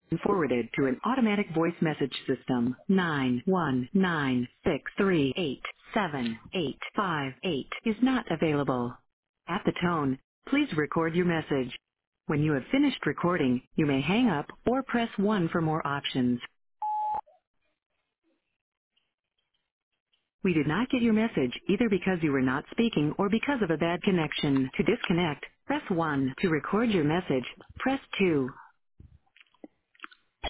forwarded to an automatic voice message system. 91963878858 is not available. At the tone, please record your message. When you have finished recording, you may hang up or press 1 for more options. We did not get your message either because you were not speaking or because of a bad connection. To disconnect, press 1. To record your message, press 2.